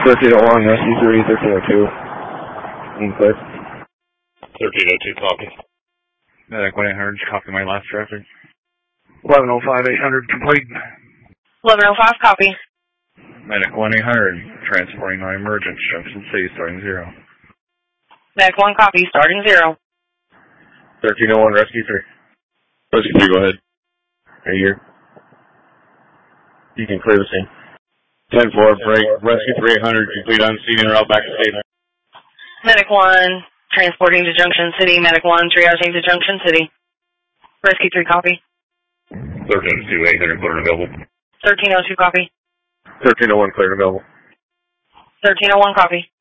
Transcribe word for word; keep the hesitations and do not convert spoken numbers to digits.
thirteen oh one, Rescue three, thirteen oh two. Clear. thirteen oh two, copy. Medic one eight hundred, copy my last traffic. eleven oh five, eight hundred, complete. eleven oh five, copy. Medic one eight hundred, transporting non-emergent, Junction C, starting zero. Medic one, copy, starting zero. thirteen oh one, Rescue three. Rescue three, go ahead. Right here. You can clear the scene. ten four, break. Rescue three eight hundred, complete on scene and route back to station. Medic one, transporting to Junction City. Medic one, triaging to Junction City. Rescue three, copy. thirteen oh two, eight hundred, clear and available. thirteen oh two, copy. thirteen oh one, clear and available. thirteen oh one, copy.